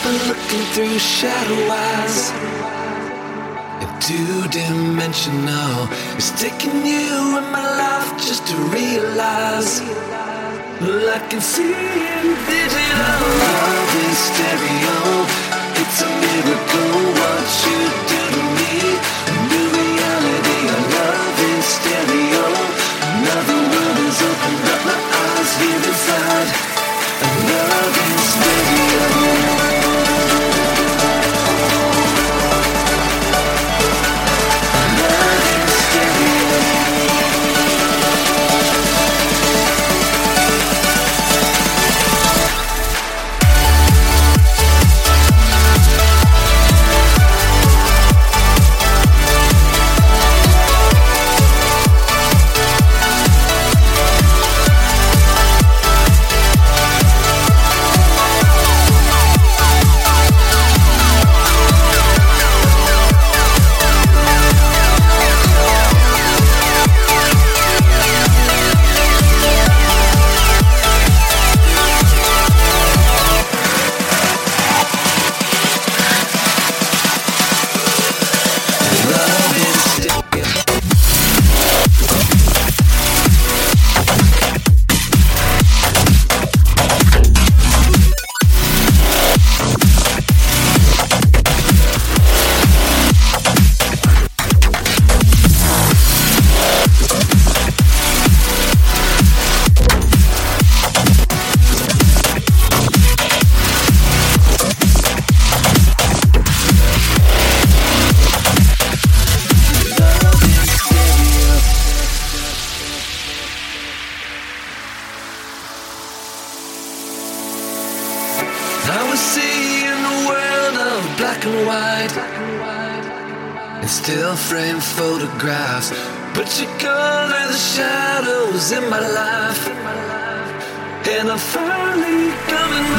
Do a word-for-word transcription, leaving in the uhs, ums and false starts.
looking through shadow eyes. Two-dimensional. It's taking you in my life just to realize. Well, I can see in digital. Love is stereo. It's a miracle what you do to me. A new reality. Our love is stereo. Another world has opened up my eyes here inside. And love is stereo. I was seeing a world of black and white and still frame photographs, but you color the shadows in my life. And I'm finally coming